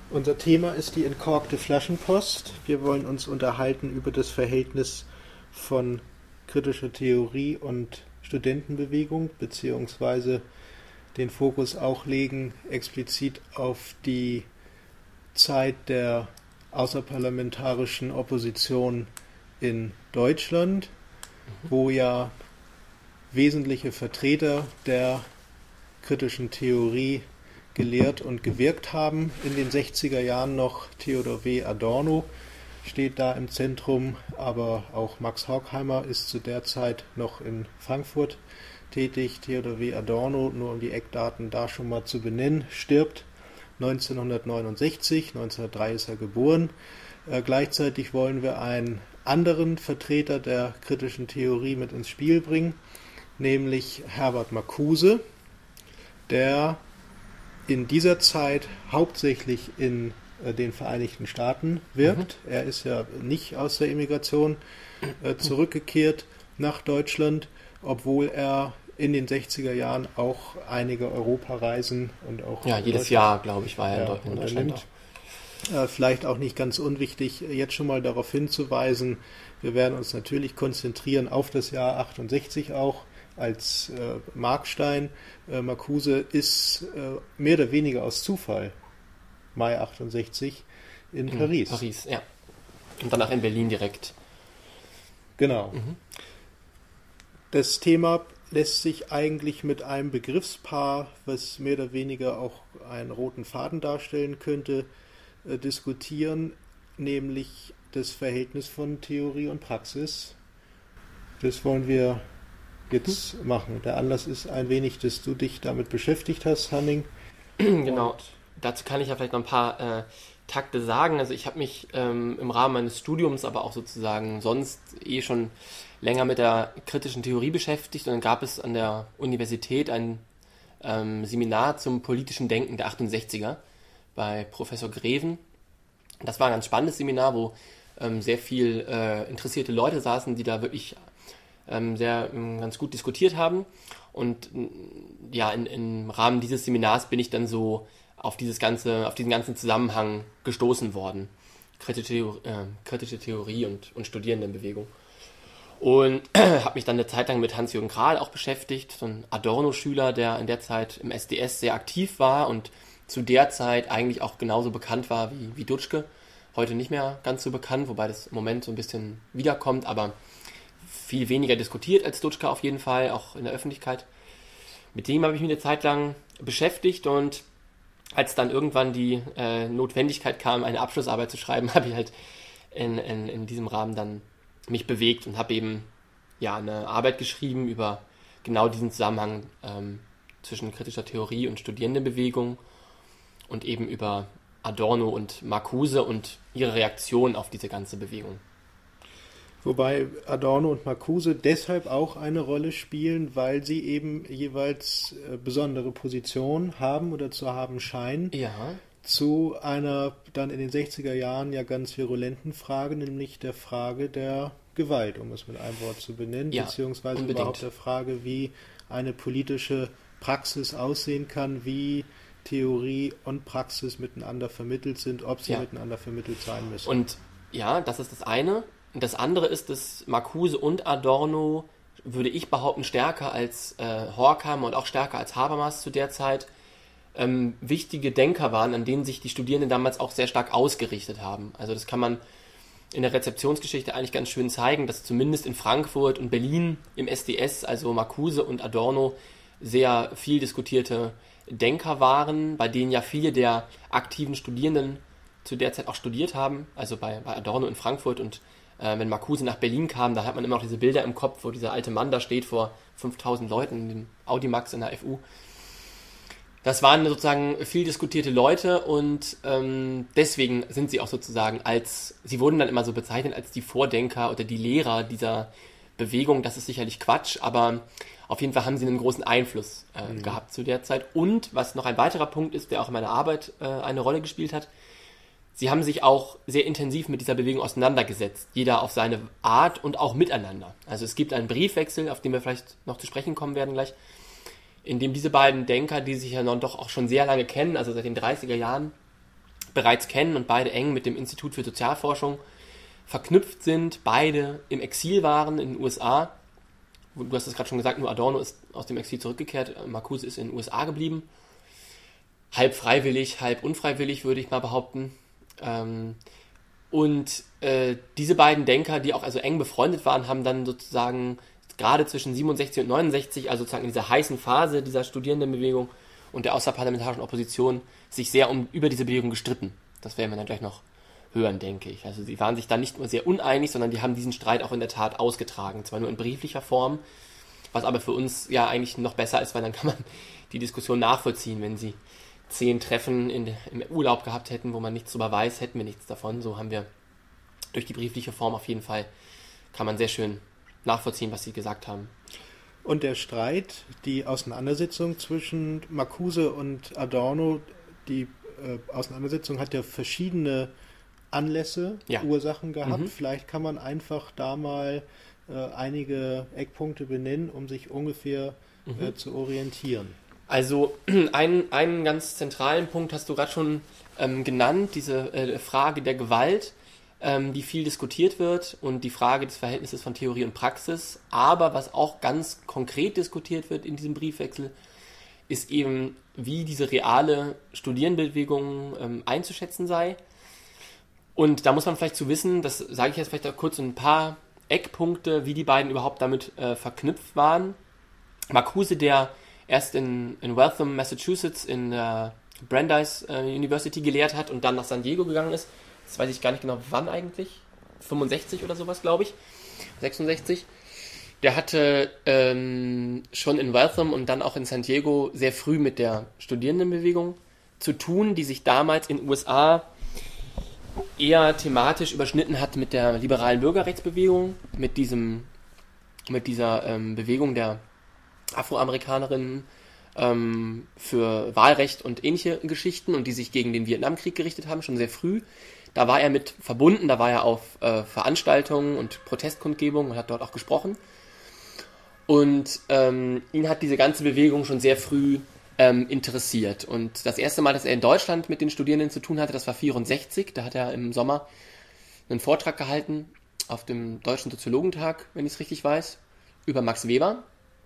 Unser Thema ist die entkorkte Flaschenpost. Wir wollen uns unterhalten über das Verhältnis von kritischer Theorie und Studentenbewegung, beziehungsweise den Fokus auch legen explizit auf die Zeit der außerparlamentarischen Opposition in Deutschland, wo ja wesentliche Vertreter der kritischen Theorie gelehrt und gewirkt haben. In den 60er Jahren noch Theodor W. Adorno steht da im Zentrum, aber auch Max Horkheimer ist zu der Zeit noch in Frankfurt tätig. Theodor W. Adorno, nur um die Eckdaten da schon mal zu benennen, stirbt 1969, 1903 ist er geboren. Gleichzeitig wollen wir einen anderen Vertreter der kritischen Theorie mit ins Spiel bringen, nämlich Herbert Marcuse, der in dieser Zeit hauptsächlich in den Vereinigten Staaten wirkt. Er ist ja nicht aus der Immigration zurückgekehrt nach Deutschland, obwohl er in den 60er Jahren auch einige Europareisen und auch jedes Jahr, glaube ich, war er in Deutschland. Vielleicht auch nicht ganz unwichtig, jetzt schon mal darauf hinzuweisen, wir werden uns natürlich konzentrieren auf das Jahr 68 auch als Markstein. Marcuse ist mehr oder weniger aus Zufall Mai 68 in Paris. Paris, ja. Und danach in Berlin direkt. Genau. Das Thema lässt sich eigentlich mit einem Begriffspaar, was mehr oder weniger auch einen roten Faden darstellen könnte, diskutieren, nämlich das Verhältnis von Theorie und Praxis. Das wollen wir jetzt machen. Der Anlass ist ein wenig, dass du dich damit beschäftigt hast, Hanning. Genau. Dazu kann ich ja vielleicht noch ein paar Takte sagen. Also ich habe mich im Rahmen meines Studiums, aber auch sozusagen sonst schon länger mit der kritischen Theorie beschäftigt. Und dann gab es an der Universität ein Seminar zum politischen Denken der 68er bei Professor Greven. Das war ein ganz spannendes Seminar, wo sehr viel interessierte Leute saßen, die da wirklich ganz gut diskutiert haben. Und ja, im Rahmen dieses Seminars bin ich dann so auf diesen ganzen Zusammenhang gestoßen worden. Kritische Theorie und Studierendenbewegung. Und habe mich dann eine Zeit lang mit Hans-Jürgen Krahl auch beschäftigt, so ein Adorno-Schüler, der in der Zeit im SDS sehr aktiv war und zu der Zeit eigentlich auch genauso bekannt war wie Dutschke. Heute nicht mehr ganz so bekannt, wobei das im Moment so ein bisschen wiederkommt, aber viel weniger diskutiert als Dutschke auf jeden Fall, auch in der Öffentlichkeit. Mit dem habe ich mich eine Zeit lang beschäftigt und als dann irgendwann die Notwendigkeit kam, eine Abschlussarbeit zu schreiben, habe ich halt in diesem Rahmen dann mich bewegt und habe eben eine Arbeit geschrieben über genau diesen Zusammenhang zwischen kritischer Theorie und Studierendenbewegung und eben über Adorno und Marcuse und ihre Reaktion auf diese ganze Bewegung. Wobei Adorno und Marcuse deshalb auch eine Rolle spielen, weil sie eben jeweils besondere Positionen haben oder zu haben scheinen. Ja. Zu einer dann in den 60er Jahren ja ganz virulenten Frage, nämlich der Frage der Gewalt, um es mit einem Wort zu benennen, beziehungsweise unbedingt. Überhaupt der Frage, wie eine politische Praxis aussehen kann, wie Theorie und Praxis miteinander vermittelt sind, ob sie miteinander vermittelt sein müssen. Und ja, das ist das eine. Und das andere ist, dass Marcuse und Adorno, würde ich behaupten, stärker als Horkheimer und auch stärker als Habermas zu der Zeit wichtige Denker waren, an denen sich die Studierenden damals auch sehr stark ausgerichtet haben. Also das kann man in der Rezeptionsgeschichte eigentlich ganz schön zeigen, dass zumindest in Frankfurt und Berlin im SDS, also Marcuse und Adorno, sehr viel diskutierte Denker waren, bei denen ja viele der aktiven Studierenden zu der Zeit auch studiert haben, also bei Adorno in Frankfurt und wenn Marcuse nach Berlin kam, da hat man immer noch diese Bilder im Kopf, wo dieser alte Mann da steht vor 5000 Leuten in dem Audimax in der FU. Das waren sozusagen viel diskutierte Leute und deswegen sind sie auch sozusagen sie wurden dann immer so bezeichnet als die Vordenker oder die Lehrer dieser Bewegung. Das ist sicherlich Quatsch, aber auf jeden Fall haben sie einen großen Einfluss gehabt zu der Zeit. Und was noch ein weiterer Punkt ist, der auch in meiner Arbeit eine Rolle gespielt hat, sie haben sich auch sehr intensiv mit dieser Bewegung auseinandergesetzt, jeder auf seine Art und auch miteinander. Also es gibt einen Briefwechsel, auf den wir vielleicht noch zu sprechen kommen werden gleich, in dem diese beiden Denker, die sich ja noch doch auch schon sehr lange kennen, also seit den 30er Jahren, bereits kennen und beide eng mit dem Institut für Sozialforschung verknüpft sind, beide im Exil waren in den USA. Du hast es gerade schon gesagt, nur Adorno ist aus dem Exil zurückgekehrt, Marcuse ist in den USA geblieben. Halb freiwillig, halb unfreiwillig, würde ich mal behaupten. Und diese beiden Denker, die auch also eng befreundet waren, haben dann sozusagen gerade zwischen 67 und 69, also sozusagen in dieser heißen Phase dieser Studierendenbewegung und der außerparlamentarischen Opposition, sich sehr über diese Bewegung gestritten. Das werden wir dann gleich noch hören, denke ich. Also sie waren sich da nicht nur sehr uneinig, sondern die haben diesen Streit auch in der Tat ausgetragen. Zwar nur in brieflicher Form, was aber für uns ja eigentlich noch besser ist, weil dann kann man die Diskussion nachvollziehen. Wenn sie 10 Treffen im Urlaub gehabt hätten, wo man nichts darüber weiß, hätten wir nichts davon. So haben wir durch die briefliche Form auf jeden Fall, kann man sehr schön nachvollziehen, was sie gesagt haben. Und der Streit, die Auseinandersetzung zwischen Marcuse und Adorno, die Auseinandersetzung hat ja verschiedene Anlässe, Ursachen gehabt. Vielleicht kann man einfach da mal einige Eckpunkte benennen, um sich ungefähr zu orientieren. Also einen ganz zentralen Punkt hast du gerade schon genannt, diese Frage der Gewalt, die viel diskutiert wird und die Frage des Verhältnisses von Theorie und Praxis. Aber was auch ganz konkret diskutiert wird in diesem Briefwechsel, ist eben, wie diese reale Studierendenbewegung einzuschätzen sei. Und da muss man vielleicht zu wissen, das sage ich jetzt vielleicht auch kurz ein paar Eckpunkte, wie die beiden überhaupt damit verknüpft waren. Marcuse, der erst in Waltham, Massachusetts, in der Brandeis University gelehrt hat und dann nach San Diego gegangen ist. Das weiß ich gar nicht genau, wann eigentlich. 65 oder sowas, glaube ich. 66. Der hatte schon in Waltham und dann auch in San Diego sehr früh mit der Studierendenbewegung zu tun, die sich damals in den USA eher thematisch überschnitten hat mit der liberalen Bürgerrechtsbewegung, mit dieser Bewegung der Afroamerikanerinnen für Wahlrecht und ähnliche Geschichten und die sich gegen den Vietnamkrieg gerichtet haben, schon sehr früh. Da war er mit verbunden, da war er auf Veranstaltungen und Protestkundgebungen und hat dort auch gesprochen. Und ihn hat diese ganze Bewegung schon sehr früh interessiert. Und das erste Mal, dass er in Deutschland mit den Studierenden zu tun hatte, das war 64. Da hat er im Sommer einen Vortrag gehalten auf dem Deutschen Soziologentag, wenn ich es richtig weiß, über Max Weber.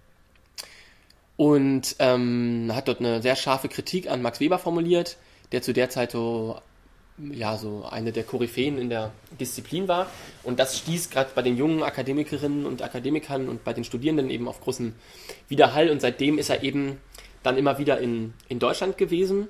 Und hat dort eine sehr scharfe Kritik an Max Weber formuliert, der zu der Zeit so eine der Koryphäen in der Disziplin war. Und das stieß gerade bei den jungen Akademikerinnen und Akademikern und bei den Studierenden eben auf großen Widerhall. Und seitdem ist er eben dann immer wieder in Deutschland gewesen.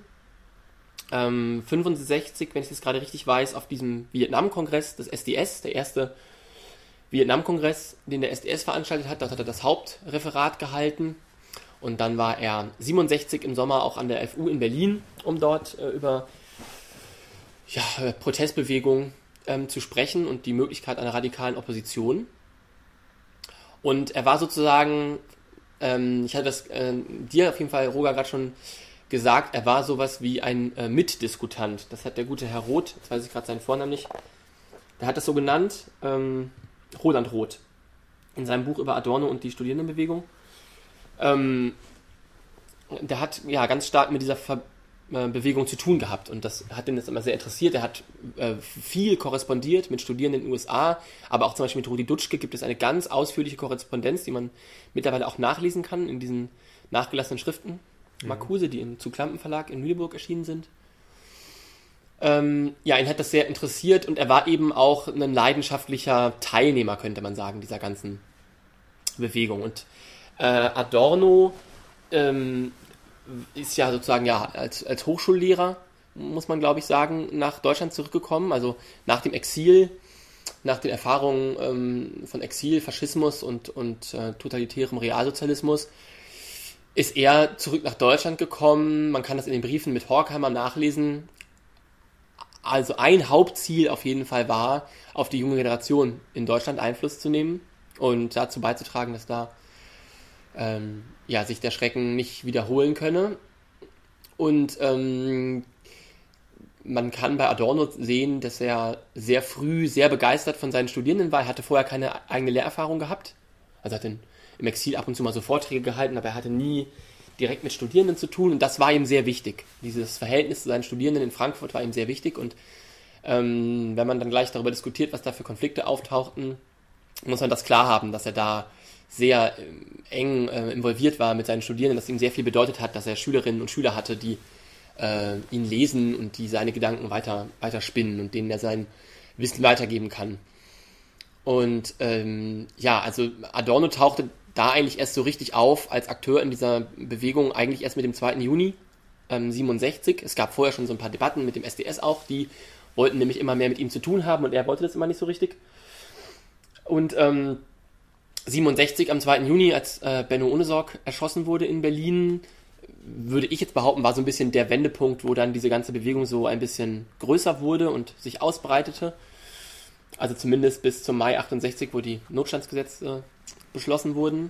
65, wenn ich das gerade richtig weiß, auf diesem Vietnam-Kongress des SDS, der erste Vietnam-Kongress, den der SDS veranstaltet hat. Dort hat er das Hauptreferat gehalten. Und dann war er 67 im Sommer auch an der FU in Berlin, um dort über Protestbewegung zu sprechen und die Möglichkeit einer radikalen Opposition. Und er war sozusagen, ich hatte das dir auf jeden Fall, Roger, gerade schon gesagt, er war sowas wie ein Mitdiskutant. Das hat der gute Herr Roth, jetzt weiß ich gerade seinen Vornamen nicht, der hat das so genannt, Roland Roth, in seinem Buch über Adorno und die Studierendenbewegung. Der hat ganz stark mit dieser Bewegung zu tun gehabt und das hat ihn jetzt immer sehr interessiert. Er hat viel korrespondiert mit Studierenden in den USA, aber auch zum Beispiel mit Rudi Dutschke gibt es eine ganz ausführliche Korrespondenz, die man mittlerweile auch nachlesen kann in diesen nachgelassenen Schriften. Marcuse, die im Zu-Klampen Verlag in Lüneburg erschienen sind. Ihn hat das sehr interessiert und er war eben auch ein leidenschaftlicher Teilnehmer, könnte man sagen, dieser ganzen Bewegung. Und Adorno ist ja sozusagen als Hochschullehrer, muss man glaube ich sagen, nach Deutschland zurückgekommen, also nach dem Exil, nach den Erfahrungen von Exil, Faschismus und totalitärem Realsozialismus, ist er zurück nach Deutschland gekommen. Man kann das in den Briefen mit Horkheimer nachlesen. Also ein Hauptziel auf jeden Fall war, auf die junge Generation in Deutschland Einfluss zu nehmen und dazu beizutragen, dass da sich der Schrecken nicht wiederholen könne. Und man kann bei Adorno sehen, dass er sehr früh sehr begeistert von seinen Studierenden war. Er hatte vorher keine eigene Lehrerfahrung gehabt. Also hat im Exil ab und zu mal so Vorträge gehalten, aber er hatte nie direkt mit Studierenden zu tun und das war ihm sehr wichtig. Dieses Verhältnis zu seinen Studierenden in Frankfurt war ihm sehr wichtig und wenn man dann gleich darüber diskutiert, was da für Konflikte auftauchten, muss man das klar haben, dass er da sehr eng involviert war mit seinen Studierenden, dass ihm sehr viel bedeutet hat, dass er Schülerinnen und Schüler hatte, die ihn lesen und die seine Gedanken weiter spinnen und denen er sein Wissen weitergeben kann. Und also Adorno tauchte da eigentlich erst so richtig auf als Akteur in dieser Bewegung, eigentlich erst mit dem 2. Juni 67. Es gab vorher schon so ein paar Debatten mit dem SDS auch, die wollten nämlich immer mehr mit ihm zu tun haben und er wollte das immer nicht so richtig. Und 67 am 2. Juni, als Benno Ohnesorg erschossen wurde in Berlin, würde ich jetzt behaupten, war so ein bisschen der Wendepunkt, wo dann diese ganze Bewegung so ein bisschen größer wurde und sich ausbreitete. Also zumindest bis zum Mai 68, wo die Notstandsgesetze beschlossen wurden.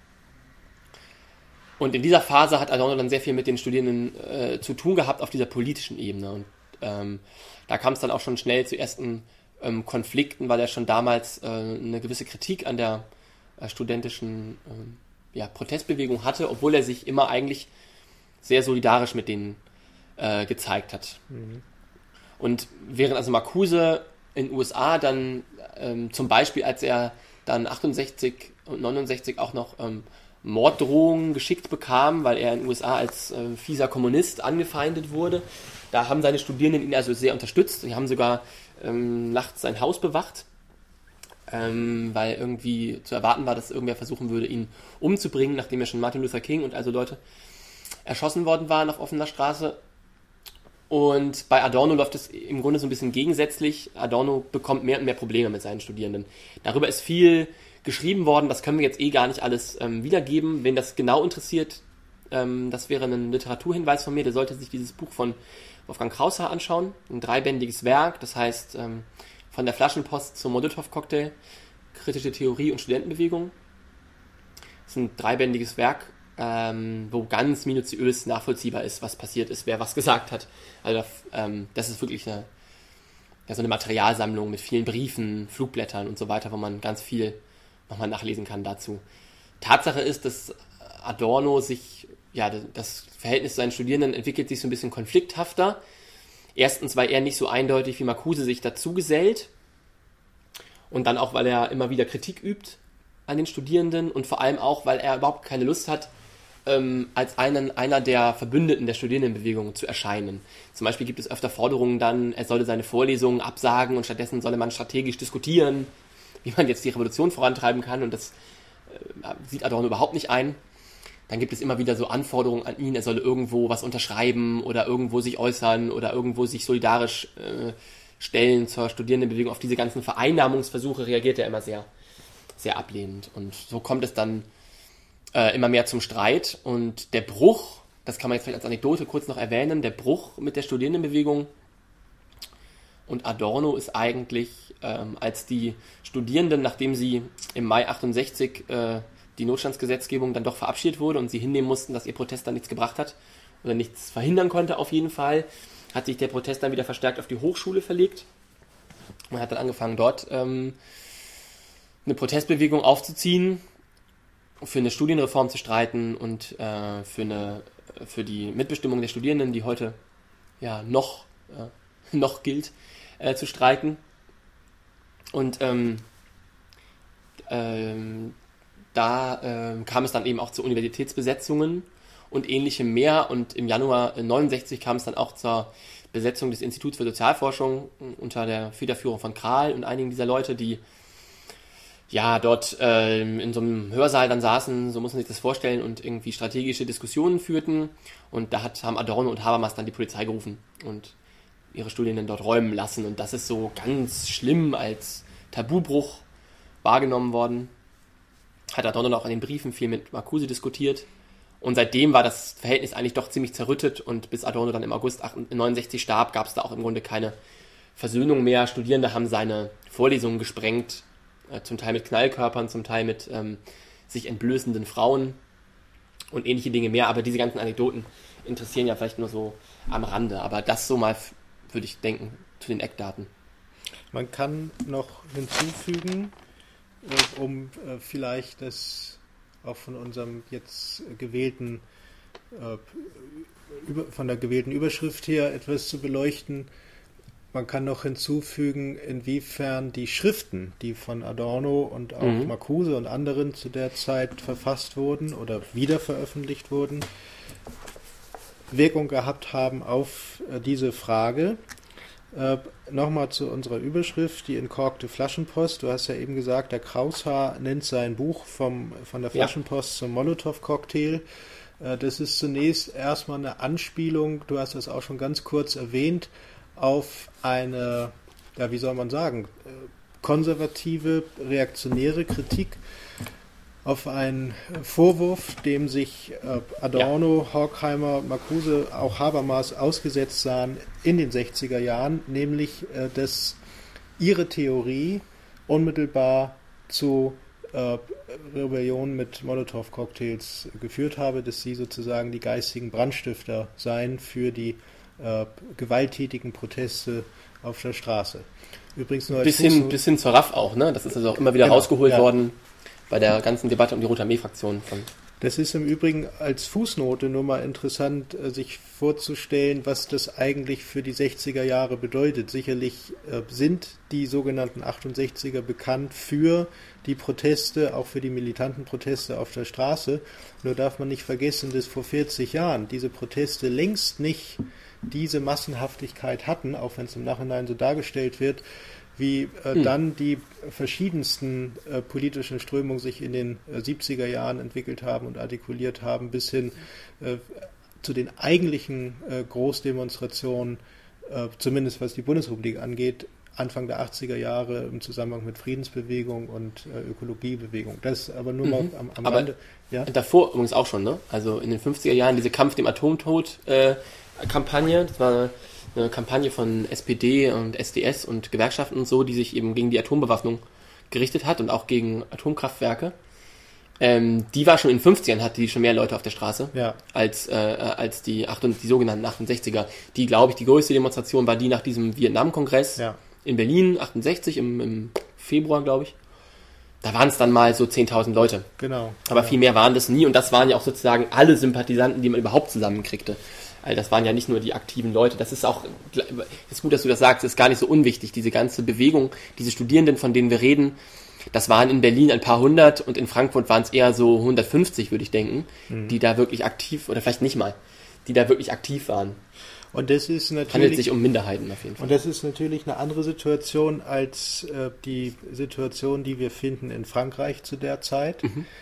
Und in dieser Phase hat Adorno dann sehr viel mit den Studierenden zu tun gehabt auf dieser politischen Ebene. Und da kam es dann auch schon schnell zu ersten Konflikten, weil er schon damals eine gewisse Kritik an der studentischen Protestbewegung hatte, obwohl er sich immer eigentlich sehr solidarisch mit denen gezeigt hat. Mhm. Und während also Marcuse in den USA dann zum Beispiel, als er dann 68 und 69 auch noch Morddrohungen geschickt bekam, weil er in den USA als fieser Kommunist angefeindet wurde, da haben seine Studierenden ihn also sehr unterstützt. Sie haben sogar nachts sein Haus bewacht, weil irgendwie zu erwarten war, dass irgendwer versuchen würde, ihn umzubringen, nachdem ja schon Martin Luther King und also Leute erschossen worden waren auf offener Straße. Und bei Adorno läuft es im Grunde so ein bisschen gegensätzlich. Adorno bekommt mehr und mehr Probleme mit seinen Studierenden. Darüber ist viel geschrieben worden, das können wir jetzt gar nicht alles wiedergeben. Wen das genau interessiert, das wäre ein Literaturhinweis von mir, der sollte sich dieses Buch von Wolfgang Kraushaar anschauen. Ein 3-bändiges Werk, das heißt von der Flaschenpost zum Molotow-Cocktail, kritische Theorie und Studentenbewegung. Das ist ein 3-bändiges Werk, wo ganz minutiös nachvollziehbar ist, was passiert ist, wer was gesagt hat. Also das ist wirklich so eine Materialsammlung mit vielen Briefen, Flugblättern und so weiter, wo man ganz viel nochmal nachlesen kann dazu. Tatsache ist, dass Adorno das Verhältnis zu seinen Studierenden entwickelt sich so ein bisschen konflikthafter. Erstens, weil er nicht so eindeutig wie Marcuse sich dazu gesellt und dann auch, weil er immer wieder Kritik übt an den Studierenden und vor allem auch, weil er überhaupt keine Lust hat, als einer der Verbündeten der Studierendenbewegung zu erscheinen. Zum Beispiel gibt es öfter Forderungen dann, er solle seine Vorlesungen absagen und stattdessen solle man strategisch diskutieren, wie man jetzt die Revolution vorantreiben kann, und das sieht Adorno überhaupt nicht ein. Dann gibt es immer wieder so Anforderungen an ihn, er solle irgendwo was unterschreiben oder irgendwo sich äußern oder irgendwo sich solidarisch stellen zur Studierendenbewegung. Auf diese ganzen Vereinnahmungsversuche reagiert er immer sehr, sehr ablehnend. Und so kommt es dann immer mehr zum Streit. Und der Bruch, das kann man jetzt vielleicht als Anekdote kurz noch erwähnen, der Bruch mit der Studierendenbewegung und Adorno ist eigentlich, als die Studierenden, nachdem sie im Mai 68 die Notstandsgesetzgebung dann doch verabschiedet wurde und sie hinnehmen mussten, dass ihr Protest dann nichts gebracht hat oder nichts verhindern konnte auf jeden Fall, hat sich der Protest dann wieder verstärkt auf die Hochschule verlegt. Man hat dann angefangen, dort eine Protestbewegung aufzuziehen, für eine Studienreform zu streiten und für die Mitbestimmung der Studierenden, die heute noch gilt, zu streiken. Und da kam es dann eben auch zu Universitätsbesetzungen und ähnlichem mehr. Und im Januar 69 kam es dann auch zur Besetzung des Instituts für Sozialforschung unter der Federführung von Krahl und einigen dieser Leute, die dort in so einem Hörsaal dann saßen, so muss man sich das vorstellen, und irgendwie strategische Diskussionen führten. Und da haben Adorno und Habermas dann die Polizei gerufen und ihre Studierenden dort räumen lassen. Und das ist so ganz schlimm als Tabubruch wahrgenommen worden. Hat Adorno auch in den Briefen viel mit Marcuse diskutiert. Und seitdem war das Verhältnis eigentlich doch ziemlich zerrüttet. Und bis Adorno dann im August 69 starb, gab es da auch im Grunde keine Versöhnung mehr. Studierende haben seine Vorlesungen gesprengt, zum Teil mit Knallkörpern, zum Teil mit sich entblößenden Frauen und ähnliche Dinge mehr. Aber diese ganzen Anekdoten interessieren ja vielleicht nur so am Rande. Aber das so mal, würde ich denken, zu den Eckdaten. Man kann noch hinzufügen, um vielleicht das auch von unserem jetzt gewählten von der gewählten Überschrift her etwas zu beleuchten. Man kann noch hinzufügen, inwiefern die Schriften, die von Adorno und auch Marcuse und anderen zu der Zeit verfasst wurden oder wieder veröffentlicht wurden, Wirkung gehabt haben auf diese Frage. Nochmal zu unserer Überschrift, die entkorkte Flaschenpost. Du hast ja eben gesagt, der Kraushaar nennt sein Buch von der Flaschenpost zum Molotow-Cocktail. Das ist zunächst erstmal eine Anspielung, du hast das auch schon ganz kurz erwähnt, auf eine, ja, wie soll man sagen, konservative, reaktionäre Kritik, auf einen Vorwurf, dem sich Adorno, Horkheimer, Marcuse, auch Habermas ausgesetzt sahen in den 60er Jahren, nämlich, dass ihre Theorie unmittelbar zu Rebellion mit Molotow-Cocktails geführt habe, dass sie sozusagen die geistigen Brandstifter seien für die gewalttätigen Proteste auf der Straße. Übrigens nur bis hin zur RAF auch, ne? Das ist also auch immer wieder rausgeholt worden bei der ganzen Debatte um die Rote Armee-Fraktion. Das ist im Übrigen als Fußnote nur mal interessant, sich vorzustellen, was das eigentlich für die 60er Jahre bedeutet. Sicherlich sind die sogenannten 68er bekannt für die Proteste, auch für die militanten Proteste auf der Straße. Nur darf man nicht vergessen, dass vor 40 Jahren diese Proteste längst nicht diese Massenhaftigkeit hatten, auch wenn es im Nachhinein so dargestellt wird, wie dann die verschiedensten politischen Strömungen sich in den 70er Jahren entwickelt haben und artikuliert haben, bis hin zu den eigentlichen Großdemonstrationen, zumindest was die Bundesrepublik angeht, Anfang der 80er Jahre im Zusammenhang mit Friedensbewegung und Ökologiebewegung. Das aber nur mal am Rande. Ja? Davor übrigens auch schon, ne? Also in den 50er Jahren diese Kampf dem Atomtod Kampagne, das war eine Kampagne von SPD und SDS und Gewerkschaften und so, die sich eben gegen die Atombewaffnung gerichtet hat und auch gegen Atomkraftwerke. Die war schon in den 50ern, hatte die schon mehr Leute auf der Straße als die sogenannten 68er. Die, glaube ich, die größte Demonstration war die nach diesem Vietnam-Kongress in Berlin, 68, im Februar, glaube ich. Da waren es dann mal so 10.000 Leute. Genau. Aber viel mehr waren das nie und das waren ja auch sozusagen alle Sympathisanten, die man überhaupt zusammenkriegte. Also das waren ja nicht nur die aktiven Leute, das ist gut, dass du das sagst, das ist gar nicht so unwichtig, diese ganze Bewegung, diese Studierenden, von denen wir reden, das waren in Berlin ein paar hundert und in Frankfurt waren es eher so 150, würde ich denken, die da wirklich aktiv, oder vielleicht nicht mal, die da wirklich aktiv waren. Und das ist natürlich, handelt sich um Minderheiten auf jeden Fall. Und das ist natürlich eine andere Situation als die Situation, die wir finden in Frankreich zu der Zeit.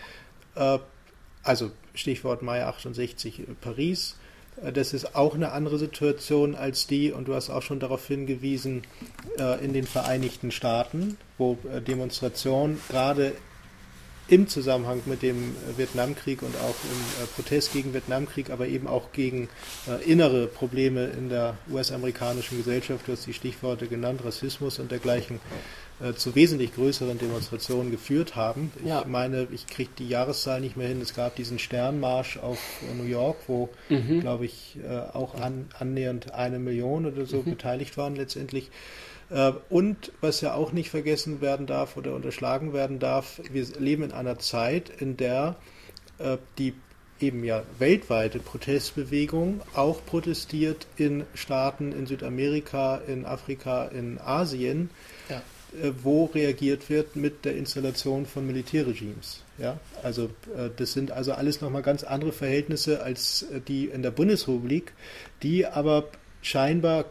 Also Stichwort Mai 68 Paris. Das ist auch eine andere Situation als die, und du hast auch schon darauf hingewiesen, in den Vereinigten Staaten, wo Demonstrationen gerade im Zusammenhang mit dem Vietnamkrieg und auch im Protest gegen den Vietnamkrieg, aber eben auch gegen innere Probleme in der US-amerikanischen Gesellschaft, du hast die Stichworte genannt, Rassismus und dergleichen, zu wesentlich größeren Demonstrationen geführt haben. Ich meine, ich kriege die Jahreszahl nicht mehr hin. Es gab diesen Sternmarsch auf New York, wo, glaube ich, auch annähernd 1 Million oder so beteiligt waren letztendlich. Und was ja auch nicht vergessen werden darf oder unterschlagen werden darf, wir leben in einer Zeit, in der die eben ja weltweite Protestbewegung auch protestiert in Staaten in Südamerika, in Afrika, in Asien, wo reagiert wird mit der Installation von Militärregimes. Ja? Also das sind also alles nochmal ganz andere Verhältnisse als die in der Bundesrepublik, die aber scheinbar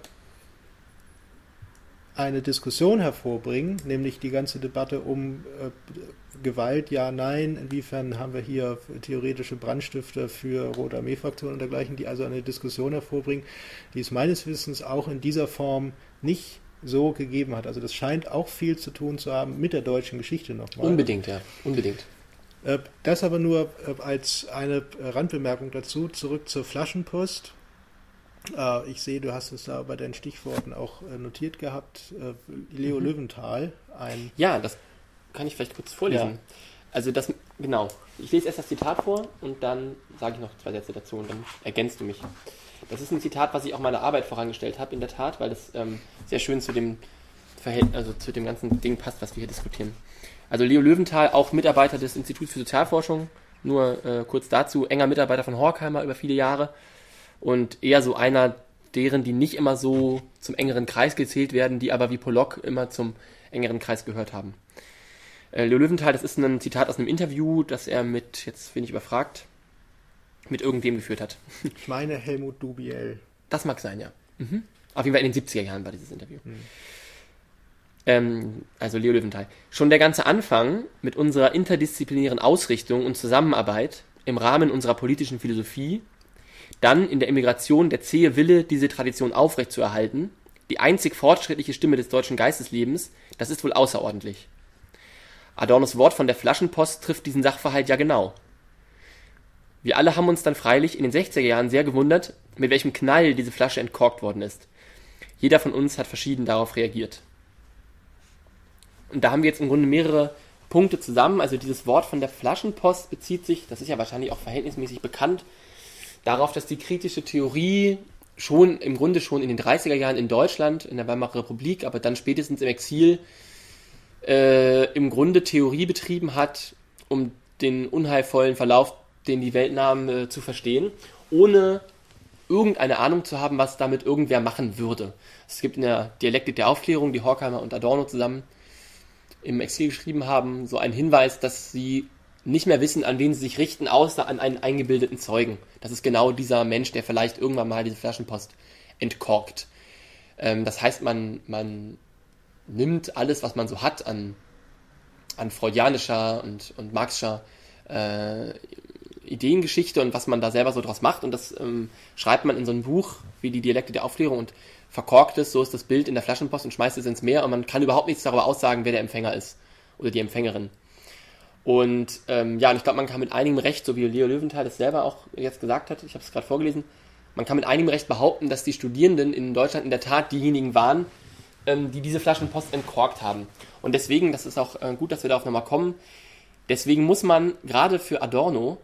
eine Diskussion hervorbringen, nämlich die ganze Debatte um Gewalt, ja, nein, inwiefern haben wir hier theoretische Brandstifter für Rote Armee-Fraktionen und dergleichen, die also eine Diskussion hervorbringen, die es meines Wissens auch in dieser Form nicht so gegeben hat. Also das scheint auch viel zu tun zu haben mit der deutschen Geschichte nochmal. Unbedingt, ja, unbedingt. Das aber nur als eine Randbemerkung dazu, zurück zur Flaschenpost. Ich sehe, du hast es da bei deinen Stichworten auch notiert gehabt. Leo Löwenthal, Ja, das kann ich vielleicht kurz vorlesen. Ja. Also das, genau. Ich lese erst das Zitat vor und dann sage ich noch 2 Sätze dazu und dann ergänzt du mich. Das ist ein Zitat, was ich auch meiner Arbeit vorangestellt habe, in der Tat, weil es sehr schön zu dem Verhältnis, also zu dem ganzen Ding passt, was wir hier diskutieren. Also Leo Löwenthal, auch Mitarbeiter des Instituts für Sozialforschung nur kurz dazu, enger Mitarbeiter von Horkheimer über viele Jahre und eher so einer deren, die nicht immer so zum engeren Kreis gezählt werden, die aber wie Pollock immer zum engeren Kreis gehört haben. Leo Löwenthal, das ist ein Zitat aus einem Interview, das er mit, jetzt bin ich überfragt, mit irgendwem geführt hat. Ich meine Helmut Dubiel. Das mag sein, ja. Mhm. Auf jeden Fall in den 70er Jahren war dieses Interview. Also Leo Löwenthal. Schon der ganze Anfang mit unserer interdisziplinären Ausrichtung und Zusammenarbeit im Rahmen unserer politischen Philosophie, dann in der Emigration der zähe Wille, diese Tradition aufrechtzuerhalten, die einzig fortschrittliche Stimme des deutschen Geisteslebens, das ist wohl außerordentlich. Adornos Wort von der Flaschenpost trifft diesen Sachverhalt ja genau. Wir alle haben uns dann freilich in den 60er Jahren sehr gewundert, mit welchem Knall diese Flasche entkorkt worden ist. Jeder von uns hat verschieden darauf reagiert. Und da haben wir jetzt im Grunde mehrere Punkte zusammen. Also dieses Wort von der Flaschenpost bezieht sich, das ist ja wahrscheinlich auch verhältnismäßig bekannt, darauf, dass die kritische Theorie im Grunde schon in den 30er Jahren in Deutschland, in der Weimarer Republik, aber dann spätestens im Exil, im Grunde Theorie betrieben hat, um den unheilvollen Verlauf, den die Welt nahm, zu verstehen, ohne irgendeine Ahnung zu haben, was damit irgendwer machen würde. Es gibt in der Dialektik der Aufklärung, die Horkheimer und Adorno zusammen im Exil geschrieben haben, so einen Hinweis, dass sie nicht mehr wissen, an wen sie sich richten, außer an einen eingebildeten Zeugen. Das ist genau dieser Mensch, der vielleicht irgendwann mal diese Flaschenpost entkorkt. Das heißt, man nimmt alles, was man so hat an freudianischer und marxischer Ideengeschichte und was man da selber so draus macht, und das schreibt man in so ein Buch wie die Dialektik der Aufklärung und verkorkt es, so ist das Bild in der Flaschenpost, und schmeißt es ins Meer, und man kann überhaupt nichts darüber aussagen, wer der Empfänger ist oder die Empfängerin. Und und ich glaube, man kann mit einigem Recht, so wie Leo Löwenthal das selber auch jetzt gesagt hat, ich habe es gerade vorgelesen, man kann mit einigem Recht behaupten, dass die Studierenden in Deutschland in der Tat diejenigen waren, die diese Flaschenpost entkorkt haben. Und deswegen, das ist auch gut, dass wir darauf nochmal kommen, deswegen muss man gerade für Adorno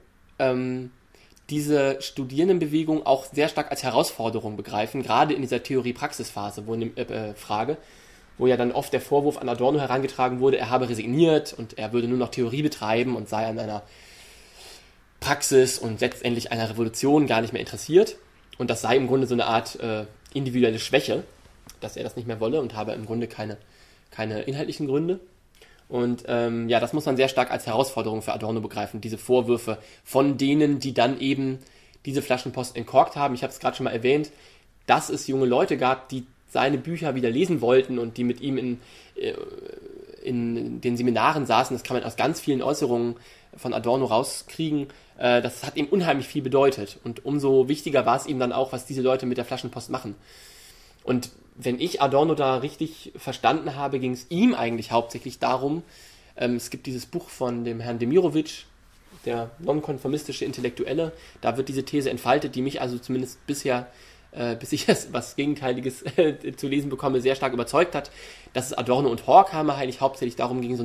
diese Studierendenbewegung auch sehr stark als Herausforderung begreifen, gerade in dieser Theorie-Praxis-Phase, Frage, wo ja dann oft der Vorwurf an Adorno herangetragen wurde, er habe resigniert und er würde nur noch Theorie betreiben und sei an einer Praxis und letztendlich einer Revolution gar nicht mehr interessiert. Und das sei im Grunde so eine Art individuelle Schwäche, dass er das nicht mehr wolle, und habe im Grunde keine inhaltlichen Gründe. Und das muss man sehr stark als Herausforderung für Adorno begreifen, diese Vorwürfe von denen, die dann eben diese Flaschenpost entkorkt haben. Ich habe es gerade schon mal erwähnt, dass es junge Leute gab, die seine Bücher wieder lesen wollten und die mit ihm in den Seminaren saßen. Das kann man aus ganz vielen Äußerungen von Adorno rauskriegen. Das hat ihm unheimlich viel bedeutet. Und umso wichtiger war es ihm dann auch, was diese Leute mit der Flaschenpost machen. Und wenn ich Adorno da richtig verstanden habe, ging es ihm eigentlich hauptsächlich darum, es gibt dieses Buch von dem Herrn Demirovic, der nonkonformistische Intellektuelle, da wird diese These entfaltet, die mich also zumindest bisher, bis ich was Gegenteiliges zu lesen bekomme, sehr stark überzeugt hat, dass es Adorno und Horkheimer eigentlich hauptsächlich darum ging, so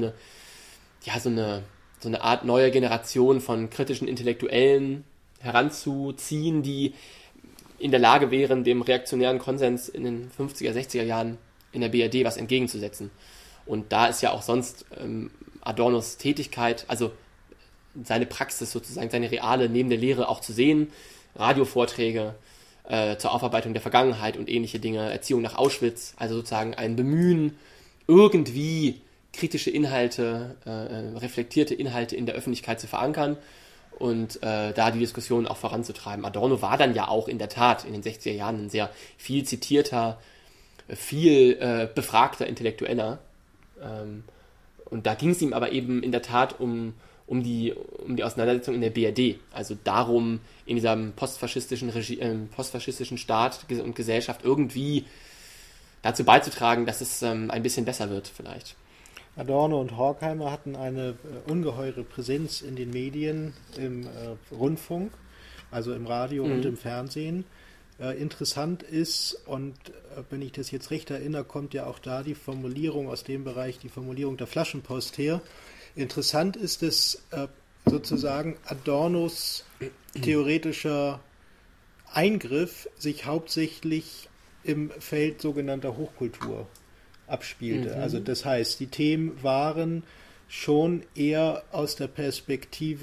eine Art neue Generation von kritischen Intellektuellen heranzuziehen, die in der Lage wären, dem reaktionären Konsens in den 50er, 60er Jahren in der BRD was entgegenzusetzen. Und da ist ja auch sonst Adornos Tätigkeit, also seine Praxis sozusagen, seine reale neben der Lehre auch zu sehen, Radiovorträge zur Aufarbeitung der Vergangenheit und ähnliche Dinge, Erziehung nach Auschwitz, also sozusagen ein Bemühen, irgendwie kritische Inhalte, reflektierte Inhalte in der Öffentlichkeit zu verankern und da die Diskussion auch voranzutreiben. Adorno war dann ja auch in der Tat in den 60er Jahren ein sehr viel zitierter, viel befragter Intellektueller. Und da ging es ihm aber eben in der Tat um die Auseinandersetzung in der BRD, also darum, in diesem postfaschistischen Staat und Gesellschaft irgendwie dazu beizutragen, dass es ein bisschen besser wird vielleicht. Adorno und Horkheimer hatten eine ungeheure Präsenz in den Medien, im Rundfunk, also im Radio und im Fernsehen. Interessant ist, und wenn ich das jetzt recht erinnere, kommt ja auch da die Formulierung aus dem Bereich, die Formulierung der Flaschenpost her. Interessant ist es sozusagen Adornos theoretischer Eingriff sich hauptsächlich im Feld sogenannter Hochkultur abspielte. Also das heißt, die Themen waren schon eher aus der Perspektive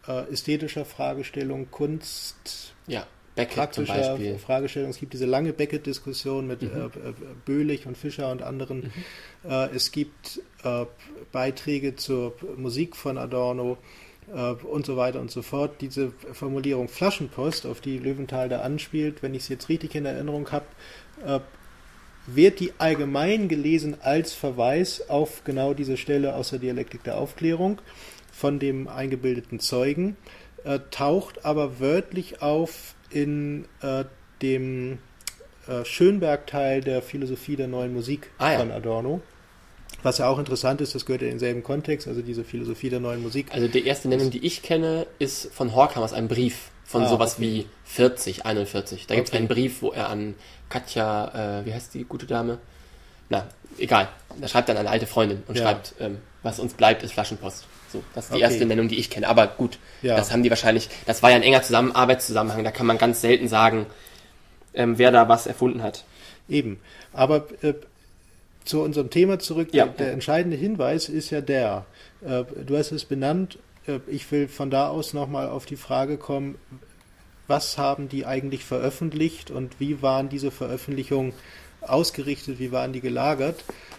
ästhetischer Fragestellung, Kunst, Ja, Beckett zum praktischer Beispiel. Fragestellung. Es gibt diese lange Beckett-Diskussion mit Böhlich und Fischer und anderen. Es gibt Beiträge zur Musik von Adorno und so weiter und so fort. Diese Formulierung Flaschenpost, auf die Löwenthal da anspielt, wenn ich es jetzt richtig in Erinnerung habe, wird die allgemein gelesen als Verweis auf genau diese Stelle aus der Dialektik der Aufklärung von dem eingebildeten Zeugen, taucht aber wörtlich auf in dem Schönberg-Teil der Philosophie der neuen Musik von Adorno. Was ja auch interessant ist, das gehört ja in denselben Kontext, also diese Philosophie der neuen Musik. Also die erste Nennung, die ich kenne, ist von Horkheimer aus einem Brief von sowas wie 40, 41. Da gibt es einen Brief, wo er an Katja, wie heißt die gute Dame? Na, egal. Da schreibt dann eine alte Freundin und schreibt, was uns bleibt, ist Flaschenpost. So, das ist die erste Nennung, die ich kenne. Aber gut, das haben die wahrscheinlich, das war ja ein enger Arbeitszusammenhang, da kann man ganz selten sagen, wer da was erfunden hat. Eben. Aber zu unserem Thema zurück, der entscheidende Hinweis ist ja du hast es benannt, ich will von da aus nochmal auf die Frage kommen, was haben die eigentlich veröffentlicht und wie waren diese Veröffentlichungen ausgerichtet, wie waren die gelagert?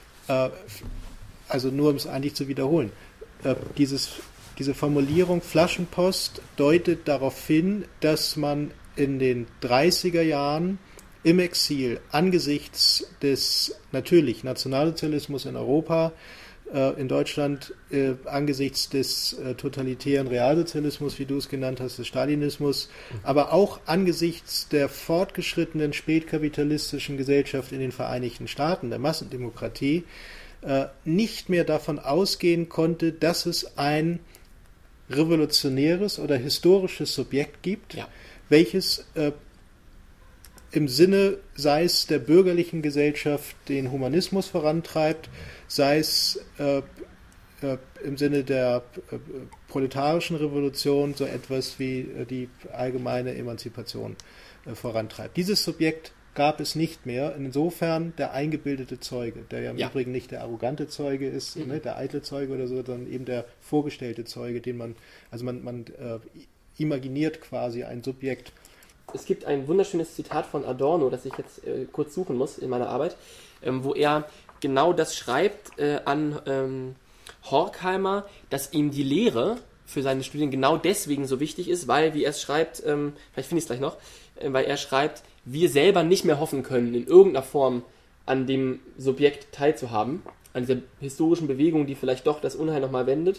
Also nur um es eigentlich zu wiederholen. Diese Formulierung Flaschenpost deutet darauf hin, dass man in den 30er Jahren im Exil angesichts des natürlich Nationalsozialismus in Europa, in Deutschland angesichts des totalitären Realsozialismus, wie du es genannt hast, des Stalinismus, aber auch angesichts der fortgeschrittenen spätkapitalistischen Gesellschaft in den Vereinigten Staaten, der Massendemokratie, nicht mehr davon ausgehen konnte, dass es ein revolutionäres oder historisches Subjekt gibt, welches im Sinne, sei es der bürgerlichen Gesellschaft, den Humanismus vorantreibt, sei es im Sinne der proletarischen Revolution so etwas wie die allgemeine Emanzipation vorantreibt. Dieses Subjekt gab es nicht mehr. Insofern der eingebildete Zeuge, der ja im Übrigen nicht der arrogante Zeuge ist, ne, der eitle Zeuge oder so, sondern eben der vorgestellte Zeuge, den man imaginiert quasi ein Subjekt. Es gibt ein wunderschönes Zitat von Adorno, das ich jetzt kurz suchen muss in meiner Arbeit, wo er genau das schreibt an Horkheimer, dass ihm die Lehre für seine Studien genau deswegen so wichtig ist, weil, wie er es schreibt, vielleicht finde ich es gleich noch, weil er schreibt, wir selber nicht mehr hoffen können, in irgendeiner Form an dem Subjekt teilzuhaben, an dieser historischen Bewegung, die vielleicht doch das Unheil nochmal wendet,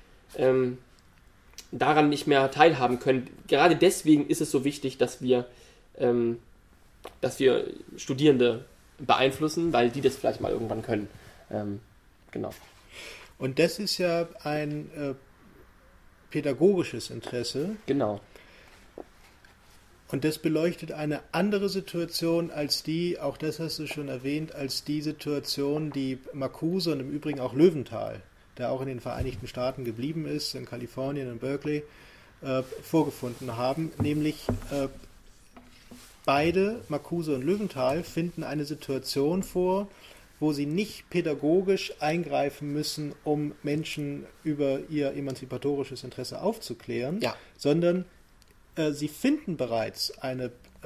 daran nicht mehr teilhaben können. Gerade deswegen ist es so wichtig, dass wir Studierende beeinflussen, weil die das vielleicht mal irgendwann können. Genau. Und das ist ja ein pädagogisches Interesse. Genau. Und das beleuchtet eine andere Situation als die, auch das hast du schon erwähnt, als die Situation, die Marcuse und im Übrigen auch Löwenthal, der auch in den Vereinigten Staaten geblieben ist, in Kalifornien, in Berkeley, vorgefunden haben. Nämlich beide, Marcuse und Löwenthal, finden eine Situation vor, wo sie nicht pädagogisch eingreifen müssen, um Menschen über ihr emanzipatorisches Interesse aufzuklären, sondern sie finden bereits eine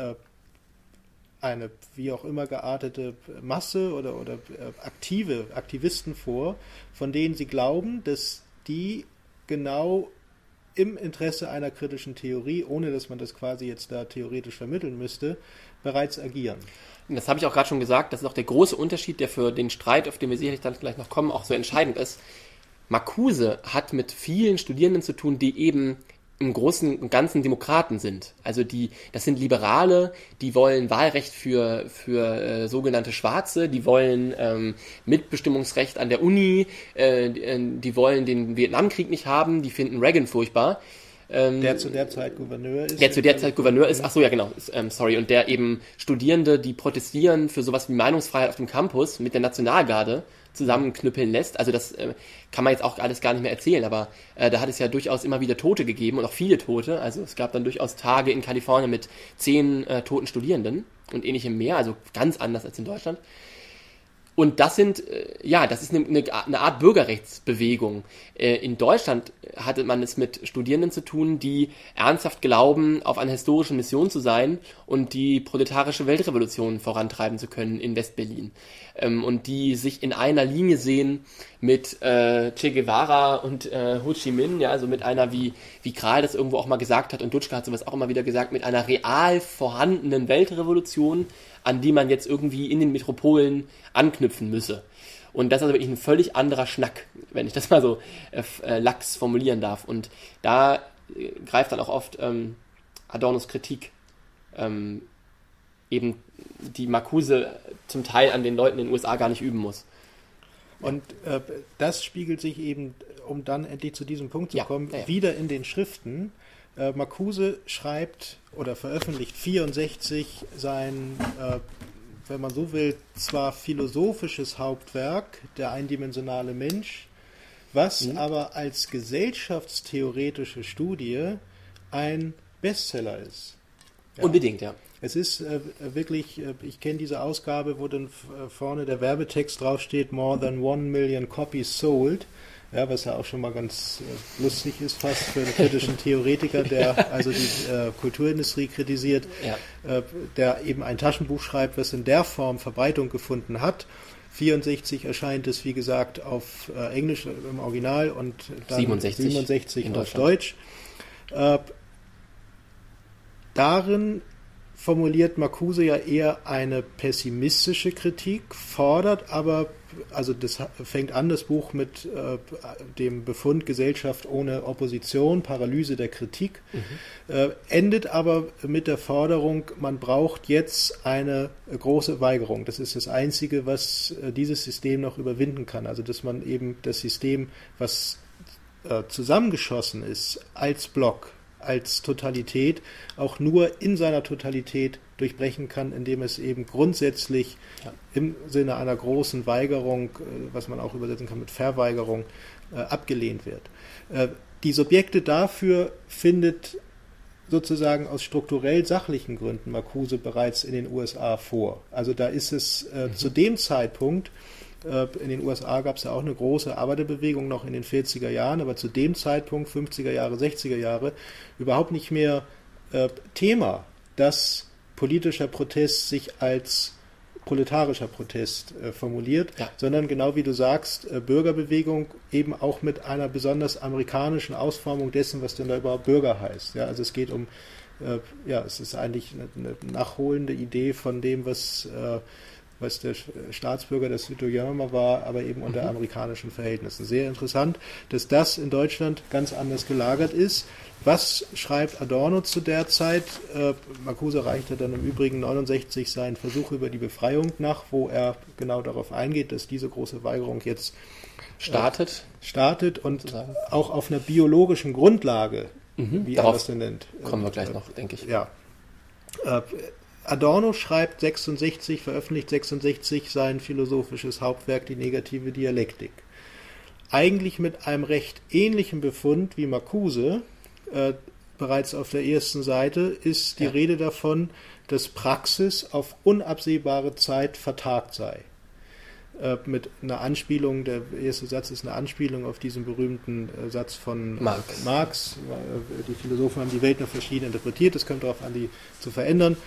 wie auch immer geartete Masse oder Aktivisten vor, von denen sie glauben, dass die genau im Interesse einer kritischen Theorie, ohne dass man das quasi jetzt da theoretisch vermitteln müsste, bereits agieren. Das habe ich auch gerade schon gesagt, das ist auch der große Unterschied, der für den Streit, auf den wir sicherlich dann gleich noch kommen, auch so entscheidend ist. Marcuse hat mit vielen Studierenden zu tun, die eben im Großen und Ganzen Demokraten sind. Also das sind Liberale, die wollen Wahlrecht für sogenannte Schwarze, die wollen Mitbestimmungsrecht an der Uni, die wollen den Vietnamkrieg nicht haben, die finden Reagan furchtbar. Der zu der Zeit Gouverneur ist. Achso, ja genau, sorry. Und der eben Studierende, die protestieren für sowas wie Meinungsfreiheit auf dem Campus mit der Nationalgarde zusammenknüppeln lässt. Also das kann man jetzt auch alles gar nicht mehr erzählen, aber da hat es ja durchaus immer wieder Tote gegeben und auch viele Tote. Also es gab dann durchaus Tage in Kalifornien mit 10 toten Studierenden und ähnlichem mehr, also ganz anders als in Deutschland. Und das sind, das ist eine Art Bürgerrechtsbewegung. In Deutschland hatte man es mit Studierenden zu tun, die ernsthaft glauben, auf einer historischen Mission zu sein und die proletarische Weltrevolution vorantreiben zu können in Westberlin. Und die sich in einer Linie sehen mit Che Guevara und Ho Chi Minh, ja, also mit einer, wie Krahl das irgendwo auch mal gesagt hat, und Dutschke hat sowas auch immer wieder gesagt, mit einer real vorhandenen Weltrevolution, an die man jetzt irgendwie in den Metropolen anknüpfen müsse. Und das ist also wirklich ein völlig anderer Schnack, wenn ich das mal so lax formulieren darf. Und da greift dann auch oft Adornos Kritik, eben die Marcuse zum Teil an den Leuten in den USA gar nicht üben muss. Und das spiegelt sich eben, um dann endlich zu diesem Punkt zu kommen, wieder in den Schriften. Marcuse schreibt oder veröffentlicht 1964 sein, wenn man so will, zwar philosophisches Hauptwerk, Der eindimensionale Mensch, was aber als gesellschaftstheoretische Studie ein Bestseller ist. Ja. Unbedingt, ja. Es ist wirklich, ich kenne diese Ausgabe, wo dann vorne der Werbetext draufsteht, More than 1 million copies sold. Ja, was ja auch schon mal ganz lustig ist fast für einen kritischen Theoretiker, der also die Kulturindustrie kritisiert, der eben ein Taschenbuch schreibt, was in der Form Verbreitung gefunden hat. 1964 erscheint es, wie gesagt, auf Englisch im Original und dann 67 auf Deutsch. Darin formuliert Marcuse ja eher eine pessimistische Kritik, fordert aber, also das fängt an, das Buch mit dem Befund Gesellschaft ohne Opposition, Paralyse der Kritik, endet aber mit der Forderung, man braucht jetzt eine große Weigerung. Das ist das Einzige, was dieses System noch überwinden kann. Also dass man eben das System, was zusammengeschossen ist, als Block, als Totalität auch nur in seiner Totalität durchbrechen kann, indem es eben grundsätzlich im Sinne einer großen Weigerung, was man auch übersetzen kann mit Verweigerung, abgelehnt wird. Die Subjekte dafür findet sozusagen aus strukturell sachlichen Gründen Marcuse bereits in den USA vor. Also da ist es zu dem Zeitpunkt, in den USA gab es ja auch eine große Arbeiterbewegung noch in den 40er Jahren, aber zu dem Zeitpunkt, 50er Jahre, 60er Jahre, überhaupt nicht mehr Thema, dass politischer Protest sich als proletarischer Protest formuliert, sondern genau wie du sagst, Bürgerbewegung eben auch mit einer besonders amerikanischen Ausformung dessen, was denn da überhaupt Bürger heißt. Ja, also es geht um, es ist eigentlich eine nachholende Idee von dem, was der Staatsbürger der Citoyen war, aber eben unter amerikanischen Verhältnissen. Sehr interessant, dass das in Deutschland ganz anders gelagert ist. Was schreibt Adorno zu der Zeit? Marcuse reichte dann im Übrigen 69 seinen Versuch über die Befreiung nach, wo er genau darauf eingeht, dass diese große Weigerung jetzt startet und auch auf einer biologischen Grundlage, wie er das denn nennt. Kommen wir gleich noch, denke ich. Ja. Adorno schreibt 66, veröffentlicht 66 sein philosophisches Hauptwerk, die negative Dialektik. Eigentlich mit einem recht ähnlichen Befund wie Marcuse, bereits auf der ersten Seite, ist die Rede davon, dass Praxis auf unabsehbare Zeit vertagt sei. Mit einer Anspielung, der erste Satz ist eine Anspielung auf diesen berühmten Satz von Marx. Die Philosophen haben die Welt noch verschieden interpretiert, es kommt darauf an, die zu verändern.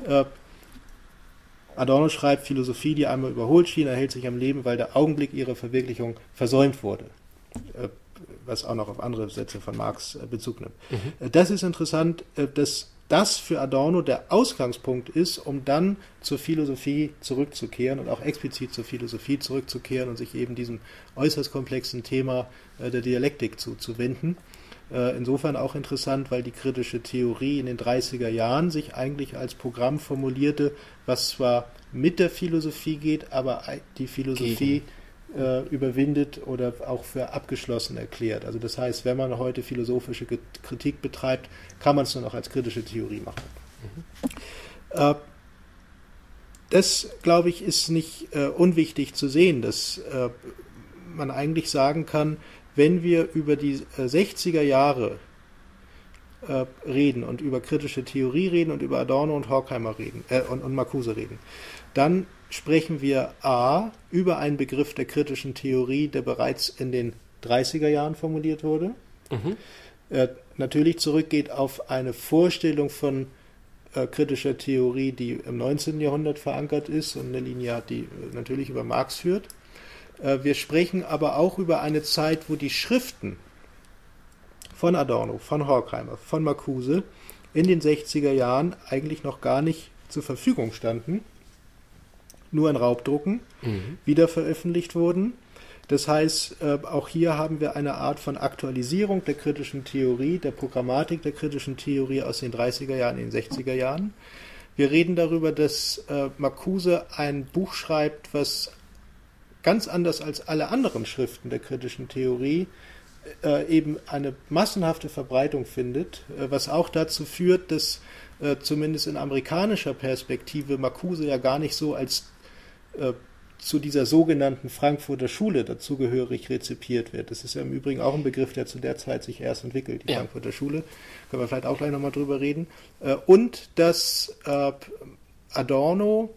Adorno schreibt, Philosophie, die einmal überholt schien, erhält sich am Leben, weil der Augenblick ihrer Verwirklichung versäumt wurde. Was auch noch auf andere Sätze von Marx Bezug nimmt. Das ist interessant, dass das für Adorno der Ausgangspunkt ist, um dann zur Philosophie zurückzukehren und auch explizit zur Philosophie zurückzukehren und sich eben diesem äußerst komplexen Thema der Dialektik zuzuwenden. Insofern auch interessant, weil die kritische Theorie in den 30er Jahren sich eigentlich als Programm formulierte, was zwar mit der Philosophie geht, aber die Philosophie überwindet oder auch für abgeschlossen erklärt. Also das heißt, wenn man heute philosophische Kritik betreibt, kann man es nur noch als kritische Theorie machen. Das, glaube ich, ist nicht unwichtig zu sehen, dass man eigentlich sagen kann, wenn wir über die 60er Jahre reden und über kritische Theorie reden und über Adorno und Horkheimer reden und Marcuse reden, dann sprechen wir A über einen Begriff der kritischen Theorie, der bereits in den 30er Jahren formuliert wurde. Natürlich zurückgeht auf eine Vorstellung von kritischer Theorie, die im 19. Jahrhundert verankert ist und eine Linie hat, die natürlich über Marx führt. Wir sprechen aber auch über eine Zeit, wo die Schriften von Adorno, von Horkheimer, von Marcuse in den 60er Jahren eigentlich noch gar nicht zur Verfügung standen, nur in Raubdrucken wieder veröffentlicht wurden. Das heißt, auch hier haben wir eine Art von Aktualisierung der kritischen Theorie, der Programmatik der kritischen Theorie aus den 30er Jahren in den 60er Jahren. Wir reden darüber, dass Marcuse ein Buch schreibt, was ganz anders als alle anderen Schriften der kritischen Theorie eben eine massenhafte Verbreitung findet, was auch dazu führt, dass zumindest in amerikanischer Perspektive Marcuse ja gar nicht so als zu dieser sogenannten Frankfurter Schule dazugehörig rezipiert wird. Das ist ja im Übrigen auch ein Begriff, der zu der Zeit sich erst entwickelt, die Frankfurter Schule. Können wir vielleicht auch gleich nochmal drüber reden. Und dass Adorno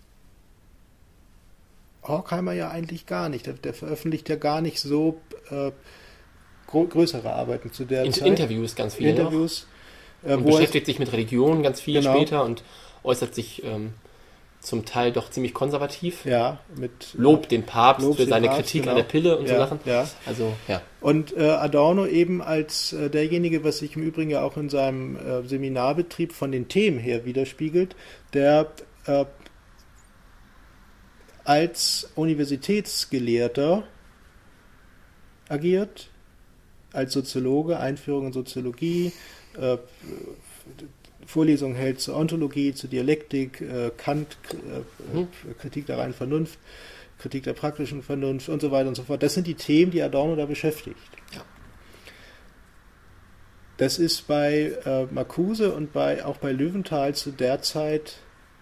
Horkheimer ja eigentlich gar nicht. Der veröffentlicht ja gar nicht so größere Arbeiten zu der Zeit. Interviews ganz viele Interviews. Und beschäftigt sich mit Religion ganz viel später und äußert sich zum Teil doch ziemlich konservativ. Ja, lobt den Papst für seine Kritik an der Pille und so Sachen. Ja. Also, ja. Und Adorno eben als derjenige, was sich im Übrigen ja auch in seinem Seminarbetrieb von den Themen her widerspiegelt, der als Universitätsgelehrter agiert, als Soziologe, Einführung in Soziologie, Vorlesungen hält zur Ontologie, zur Dialektik, Kant, Kritik der reinen Vernunft, Kritik der praktischen Vernunft und so weiter und so fort. Das sind die Themen, die Adorno da beschäftigt. Ja. Das ist bei Marcuse und auch bei Löwenthal zu der Zeit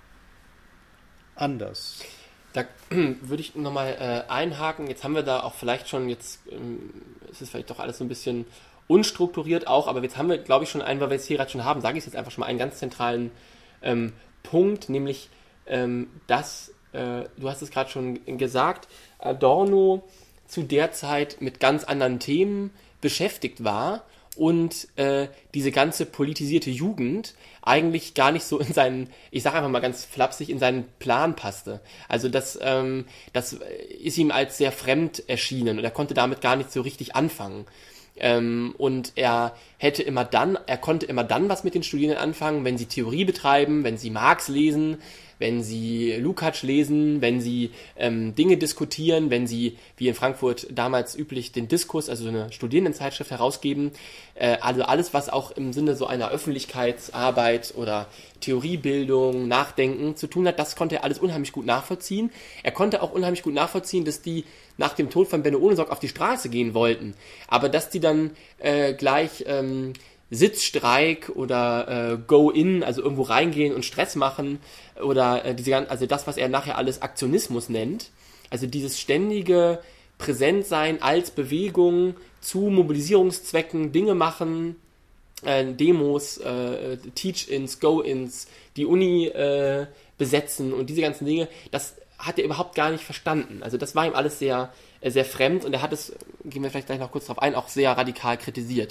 anders. Da würde ich nochmal einhaken. Jetzt haben wir da auch vielleicht schon, ist es vielleicht doch alles so ein bisschen unstrukturiert auch, aber jetzt haben wir, glaube ich, schon einen, weil wir es hier gerade schon haben, sage ich jetzt einfach schon mal einen ganz zentralen Punkt, nämlich, dass, du hast es gerade schon gesagt, Adorno zu der Zeit mit ganz anderen Themen beschäftigt war und diese ganze politisierte Jugend eigentlich gar nicht so in seinen, ich sage einfach mal ganz flapsig, in seinen Plan passte. Also das ist ihm als sehr fremd erschienen und er konnte damit gar nicht so richtig anfangen. Und er konnte immer dann was mit den Studierenden anfangen, wenn sie Theorie betreiben, wenn sie Marx lesen, wenn sie Lukács lesen, wenn sie Dinge diskutieren, wenn sie, wie in Frankfurt damals üblich, den Diskurs, also so eine Studierendenzeitschrift herausgeben. Also alles, was auch im Sinne so einer Öffentlichkeitsarbeit oder Theoriebildung, Nachdenken zu tun hat, das konnte er alles unheimlich gut nachvollziehen. Er konnte auch unheimlich gut nachvollziehen, dass die nach dem Tod von Benno Ohnesorg auf die Straße gehen wollten, aber dass die dann gleich Sitzstreik oder Go-In, also irgendwo reingehen und Stress machen oder also das, was er nachher alles Aktionismus nennt, also dieses ständige Präsentsein als Bewegung zu Mobilisierungszwecken, Dinge machen, Demos, Teach-ins, Go-ins, die Uni besetzen und diese ganzen Dinge, das hat er überhaupt gar nicht verstanden. Also das war ihm alles sehr, sehr fremd und er hat es, gehen wir vielleicht gleich noch kurz drauf ein, auch sehr radikal kritisiert.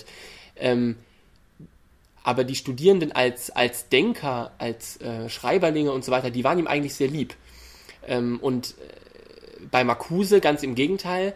Aber die Studierenden als Denker, als Schreiberlinge und so weiter, die waren ihm eigentlich sehr lieb. Und bei Marcuse ganz im Gegenteil,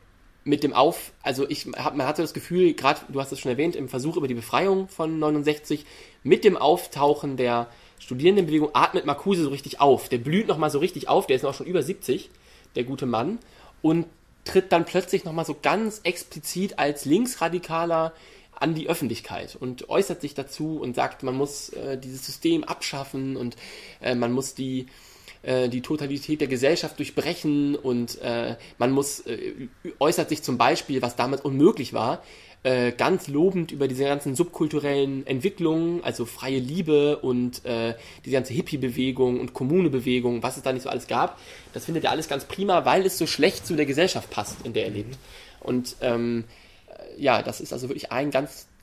man hatte das Gefühl, gerade, du hast es schon erwähnt, im Versuch über die Befreiung von 69, mit dem Auftauchen der Studierendenbewegung atmet Marcuse so richtig auf. Der blüht nochmal so richtig auf, der ist auch schon über 70, der gute Mann, und tritt dann plötzlich nochmal so ganz explizit als Linksradikaler an die Öffentlichkeit und äußert sich dazu und sagt, man muss dieses System abschaffen und man muss die Totalität der Gesellschaft durchbrechen und äußert sich zum Beispiel, was damals unmöglich war, ganz lobend über diese ganzen subkulturellen Entwicklungen, also freie Liebe und diese ganze Hippie-Bewegung und Kommune-Bewegung, was es da nicht so alles gab. Das findet er alles ganz prima, weil es so schlecht zu der Gesellschaft passt, in der er lebt. Und das ist also wirklich ein ganz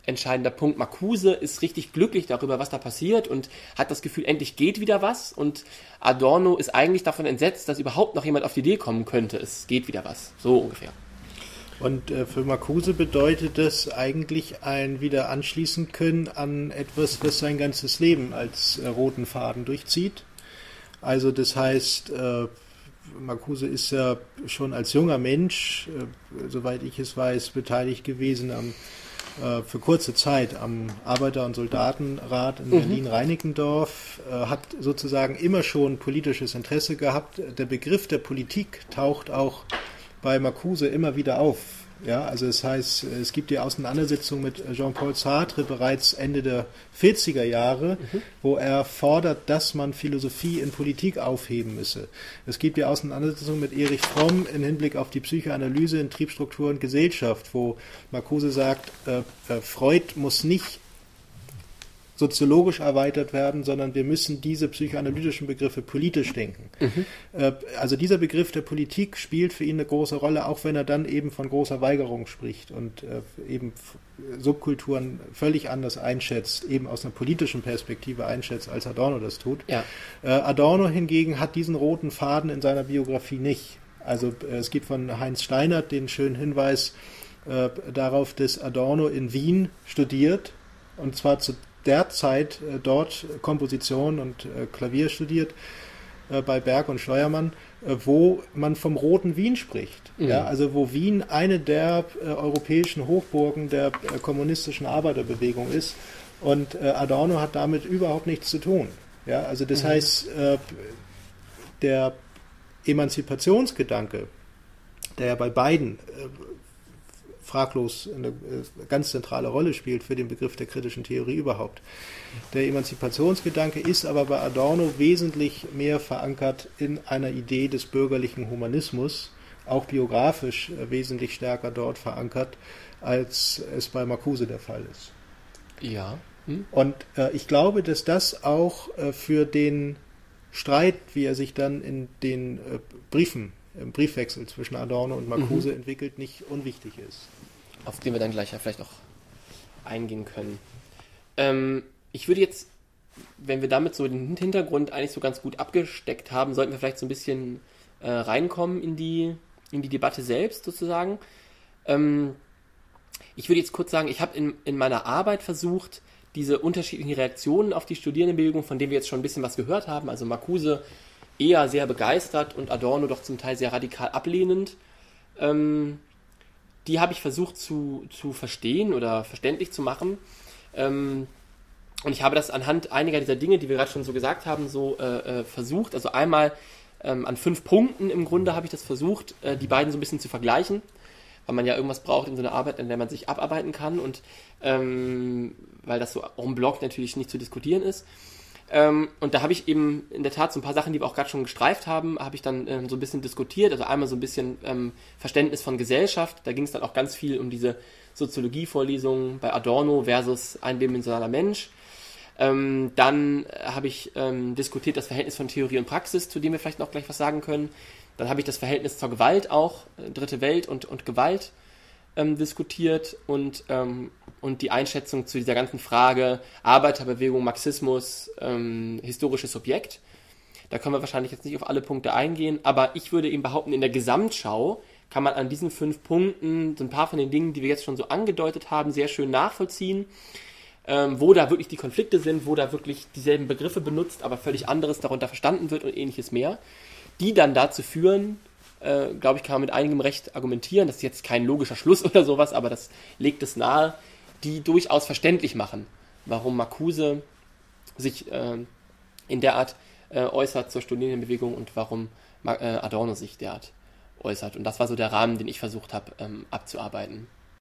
entscheidender Punkt. Marcuse ist richtig glücklich darüber, was da passiert und hat das Gefühl, endlich geht wieder was. Und Adorno ist eigentlich davon entsetzt, dass überhaupt noch jemand auf die Idee kommen könnte, es geht wieder was. So ungefähr. Und für Marcuse bedeutet das eigentlich ein wieder anschließen können an etwas, was sein ganzes Leben als roten Faden durchzieht. Also das heißt, Marcuse ist ja schon als junger Mensch, soweit ich es weiß, beteiligt gewesen für kurze Zeit am Arbeiter- und Soldatenrat in Berlin-Reinickendorf, hat sozusagen immer schon politisches Interesse gehabt. Der Begriff der Politik taucht auch bei Marcuse immer wieder auf. Ja, also das heißt, es gibt die Auseinandersetzung mit Jean-Paul Sartre bereits Ende der 40er Jahre, wo er fordert, dass man Philosophie in Politik aufheben müsse. Es gibt die Auseinandersetzung mit Erich Fromm im Hinblick auf die Psychoanalyse in Triebstruktur und Gesellschaft, wo Marcuse sagt, Freud muss nicht soziologisch erweitert werden, sondern wir müssen diese psychoanalytischen Begriffe politisch denken. Also dieser Begriff der Politik spielt für ihn eine große Rolle, auch wenn er dann eben von großer Weigerung spricht und eben Subkulturen völlig anders einschätzt, eben aus einer politischen Perspektive einschätzt, als Adorno das tut. Ja. Adorno hingegen hat diesen roten Faden in seiner Biografie nicht. Also es gibt von Heinz Steinert den schönen Hinweis darauf, dass Adorno in Wien studiert, und zwar zu derzeit dort Komposition und Klavier studiert bei Berg und Steuermann, wo man vom roten Wien spricht. Ja, also wo Wien eine der europäischen Hochburgen der kommunistischen Arbeiterbewegung ist, und Adorno hat damit überhaupt nichts zu tun. Ja, also das heißt, der Emanzipationsgedanke, der ja bei beiden fraglos eine ganz zentrale Rolle spielt für den Begriff der kritischen Theorie überhaupt. Der Emanzipationsgedanke ist aber bei Adorno wesentlich mehr verankert in einer Idee des bürgerlichen Humanismus, auch biografisch wesentlich stärker dort verankert, als es bei Marcuse der Fall ist. Ja. Und ich glaube, dass das auch für den Streit, wie er sich dann in den im Briefwechsel zwischen Adorno und Marcuse entwickelt, nicht unwichtig ist. Auf den wir dann gleich ja vielleicht noch eingehen können. Ich würde jetzt, wenn wir damit so den Hintergrund eigentlich so ganz gut abgesteckt haben, sollten wir vielleicht so ein bisschen reinkommen in die Debatte selbst sozusagen. Ich würde jetzt kurz sagen, ich habe in meiner Arbeit versucht, diese unterschiedlichen Reaktionen auf die Studierendenbewegung, von denen wir jetzt schon ein bisschen was gehört haben, also Marcuse eher sehr begeistert und Adorno doch zum Teil sehr radikal ablehnend, die habe ich versucht zu verstehen oder verständlich zu machen. Und ich habe das anhand einiger dieser Dinge, die wir gerade schon so gesagt haben, so versucht. Also einmal an 5 Punkten im Grunde habe ich das versucht, die beiden so ein bisschen zu vergleichen, weil man ja irgendwas braucht in so einer Arbeit, in der man sich abarbeiten kann, und weil das so en bloc natürlich nicht zu diskutieren ist. Und da habe ich eben in der Tat so ein paar Sachen, die wir auch gerade schon gestreift haben, habe ich dann so ein bisschen diskutiert. Also einmal so ein bisschen Verständnis von Gesellschaft. Da ging es dann auch ganz viel um diese Soziologie-Vorlesungen bei Adorno versus eindimensionaler Mensch. Dann habe ich diskutiert das Verhältnis von Theorie und Praxis, zu dem wir vielleicht noch gleich was sagen können. Dann habe ich das Verhältnis zur Gewalt auch, Dritte Welt und Gewalt diskutiert und die Einschätzung zu dieser ganzen Frage Arbeiterbewegung, Marxismus, historisches Subjekt. Da können wir wahrscheinlich jetzt nicht auf alle Punkte eingehen, aber ich würde eben behaupten, in der Gesamtschau kann man an diesen 5 Punkten so ein paar von den Dingen, die wir jetzt schon so angedeutet haben, sehr schön nachvollziehen, wo da wirklich die Konflikte sind, wo da wirklich dieselben Begriffe benutzt, aber völlig anderes darunter verstanden wird und ähnliches mehr, die dann dazu führen, glaube ich, kann man mit einigem Recht argumentieren, das ist jetzt kein logischer Schluss oder sowas, aber das legt es nahe, die durchaus verständlich machen, warum Marcuse sich in der Art äußert zur Studierendenbewegung und warum Adorno sich derart äußert. Und das war so der Rahmen, den ich versucht habe abzuarbeiten.